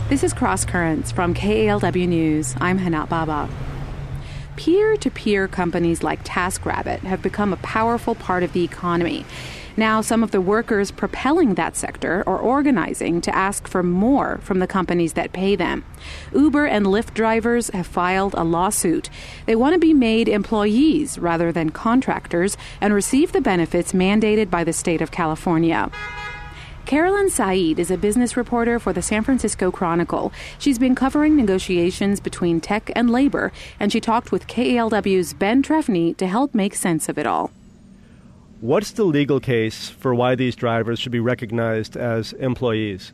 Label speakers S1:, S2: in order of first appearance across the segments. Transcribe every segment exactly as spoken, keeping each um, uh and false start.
S1: This is Cross Currents from K A L W News. I'm Hanat Baba. Peer-to-peer companies like TaskRabbit have become a powerful part of the economy. Now, some of the workers propelling that sector are organizing to ask for more from the companies that pay them. Uber and Lyft drivers have filed a lawsuit. They want to be made employees rather than contractors and receive the benefits mandated by the state of California. Carolyn Said is a business reporter for the San Francisco Chronicle. She's been covering negotiations between tech and labor, and she talked with K A L W's Ben Trefny to help make sense of it all.
S2: What's the legal case for why these drivers should be recognized as employees?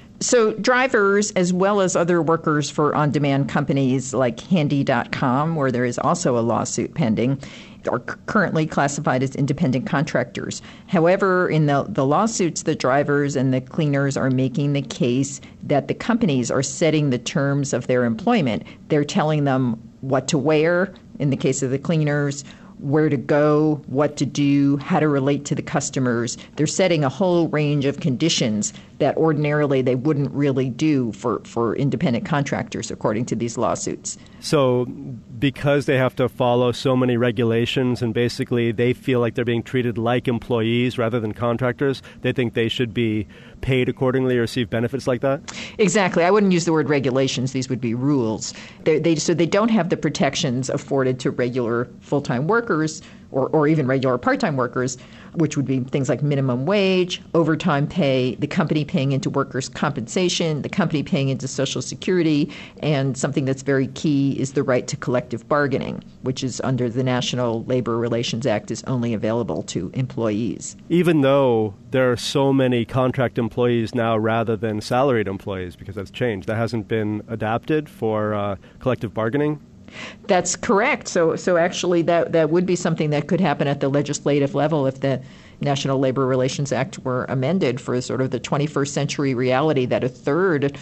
S3: So drivers, as well as other workers for on-demand companies like Handy dot com, where there is also a lawsuit pending, are currently classified as independent contractors. However, in the, the lawsuits, the drivers and the cleaners are making the case that the companies are setting the terms of their employment. They're telling them what to wear, in the case of the cleaners, where to go, what to do, how to relate to the customers. They're setting a whole range of conditions that ordinarily they wouldn't really do for, for independent contractors, according to these lawsuits.
S2: So because they have to follow so many regulations and basically they feel like they're being treated like employees rather than contractors, they think they should be paid accordingly or receive benefits like that?
S3: Exactly. I wouldn't use the word regulations. These would be rules. They, they, so they don't have the protections afforded to regular full-time workers or, or even regular part-time workers, which would be things like minimum wage, overtime pay, the company paying into workers' compensation, the company paying into Social Security, and something that's very key is the right to collective bargaining, which is under the National Labor Relations Act is only available to employees.
S2: Even though there are so many contract employees now rather than salaried employees, because that's changed, that hasn't been adapted for uh, collective bargaining?
S3: That's correct. So so actually that, that would be something that could happen at the legislative level if the National Labor Relations Act were amended for sort of the twenty-first century reality that a third,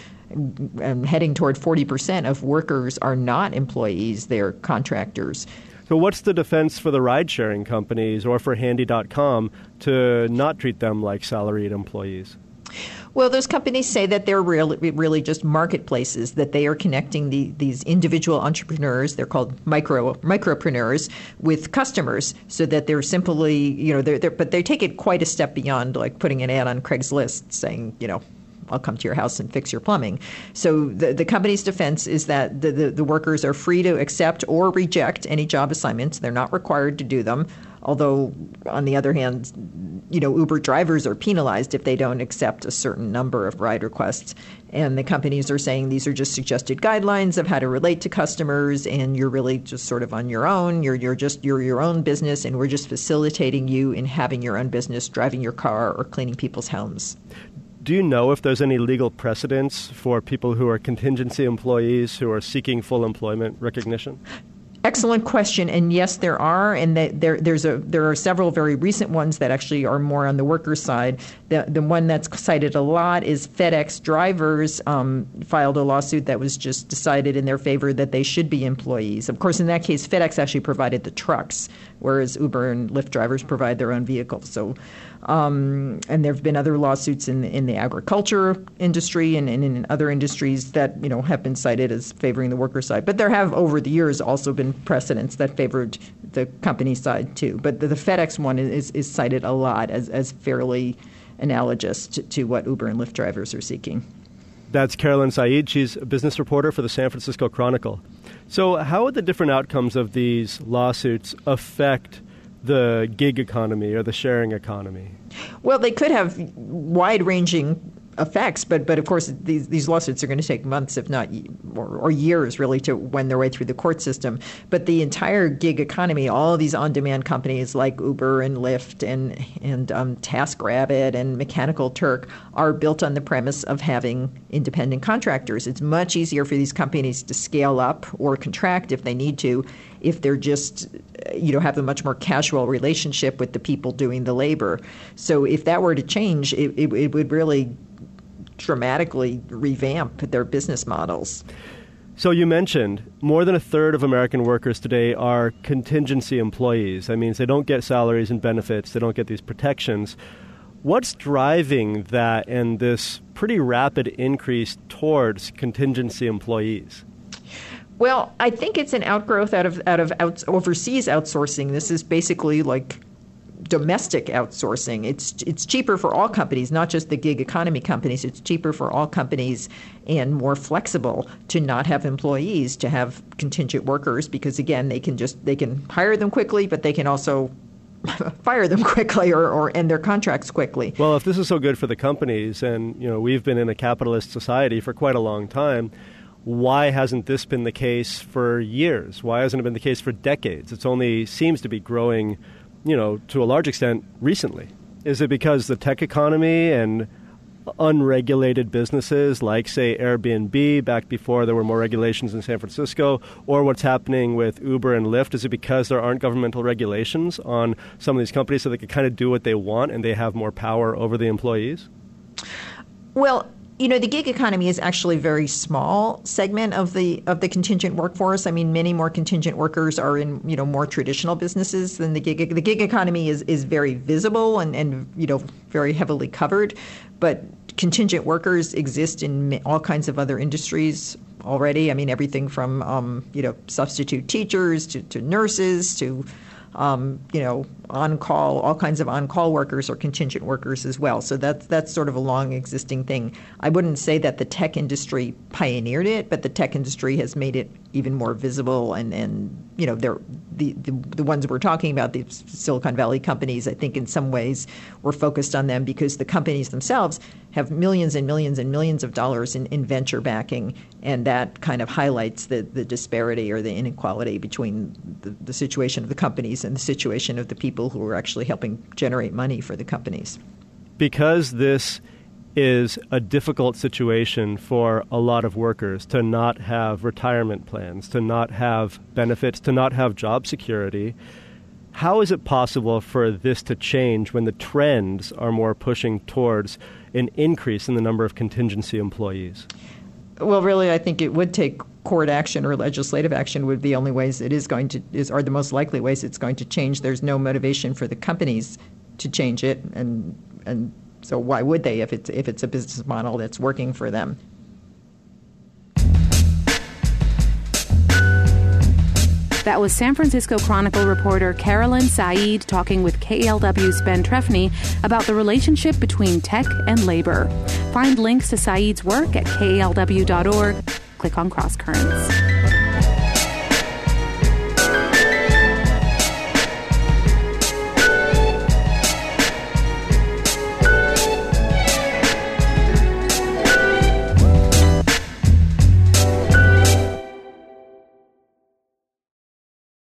S3: um, heading toward forty percent of workers are not employees, they're contractors.
S2: So what's the defense for the ride-sharing companies or for Handy dot com to not treat them like salaried employees?
S3: Well, those companies say that they're really, really just marketplaces, that they are connecting the, these individual entrepreneurs, they're called micro micropreneurs, with customers, so that they're simply, you know, they're, they're, but they take it quite a step beyond like putting an ad on Craigslist saying, you know, I'll come to your house and fix your plumbing. So the, the company's defense is that the, the, the workers are free to accept or reject any job assignments. They're not required to do them. Although, on the other hand, you know, Uber drivers are penalized if they don't accept a certain number of ride requests. And the companies are saying these are just suggested guidelines of how to relate to customers, and you're really just sort of on your own. You're you're just you're your own business, and we're just facilitating you in having your own business, driving your car, or cleaning people's homes.
S2: Do you know if there's any legal precedents for people who are contingency employees who are seeking full employment recognition?
S3: Excellent question, and yes, there are, and there there's a there are several very recent ones that actually are more on the workers' side. The the one that's cited a lot is FedEx drivers um, filed a lawsuit that was just decided in their favor that they should be employees. Of course, in that case, FedEx actually provided the trucks, whereas Uber and Lyft drivers provide their own vehicles. So, um, and there have been other lawsuits in in the agriculture industry and, and in other industries that you know have been cited as favoring the worker side. But there have over the years also been precedents that favored the company side too. But the, the FedEx one is, is cited a lot as, as fairly analogous to, to what Uber and Lyft drivers are seeking.
S2: That's Carolyn Said. She's a business reporter for the San Francisco Chronicle. So how would the different outcomes of these lawsuits affect the gig economy or the sharing economy?
S3: Well, they could have wide-ranging effects, but but of course these these lawsuits are going to take months, if not or, or years, really, to wend their way through the court system. But the entire gig economy, all of these on-demand companies like Uber and Lyft and and um, TaskRabbit and Mechanical Turk are built on the premise of having independent contractors. It's much easier for these companies to scale up or contract if they need to, if they're just, you know, have a much more casual relationship with the people doing the labor. So if that were to change, it, it, it would really dramatically revamp their business models.
S2: So you mentioned more than a third of American workers today are contingency employees. That means they don't get salaries and benefits. They don't get these protections. What's driving that and this pretty rapid increase towards contingency employees?
S3: Well, I think it's an outgrowth out of out of out, overseas outsourcing. This is basically like domestic outsourcing. It's it's cheaper for all companies, not just the gig economy companies. It's cheaper for all companies and more flexible to not have employees, to have contingent workers, because again, they can just they can hire them quickly, but they can also fire them quickly or, or end their contracts quickly.
S2: Well, if this is so good for the companies, and you know we've been in a capitalist society for quite a long time, why hasn't this been the case for years? Why hasn't it been the case for decades? It's only seems to be growing, you know, to a large extent recently. Is it because the tech economy and unregulated businesses like, say, Airbnb back before there were more regulations in San Francisco, or what's happening with Uber and Lyft? Is it because there aren't governmental regulations on some of these companies so they can kind of do what they want and they have more power over the employees?
S3: Well, you know, the gig economy is actually a very small segment of the of the contingent workforce. I mean, many more contingent workers are in, you know, more traditional businesses than the gig. The gig economy is, is very visible and, and, you know, very heavily covered. But contingent workers exist in all kinds of other industries already. I mean, everything from, um, you know, substitute teachers to, to nurses to, um, you know, on-call, all kinds of on-call workers or contingent workers as well. So that's that's sort of a long existing thing. I wouldn't say that the tech industry pioneered it, but the tech industry has made it even more visible. And, and you know, they're, the, the the ones we're talking about, the Silicon Valley companies, I think in some ways we're focused on them because the companies themselves have millions and millions and millions of dollars in, in venture backing, and that kind of highlights the, the disparity or the inequality between the, the situation of the companies and the situation of the people who are actually helping generate money for the companies.
S2: Because this is a difficult situation for a lot of workers to not have retirement plans, to not have benefits, to not have job security, how is it possible for this to change when the trends are more pushing towards an increase in the number of contingency employees?
S3: Well, really, I think it would take court action or legislative action would be the only ways it is going to is are the most likely ways it's going to change. There's no motivation for the companies to change it, and and so why would they if it's if it's a business model that's working for them?
S1: That was San Francisco Chronicle reporter Carolyn Said talking with K L W's Ben Trefny about the relationship between tech and labor. Find links to Said's work at K L W dot org. Click on Cross Currents.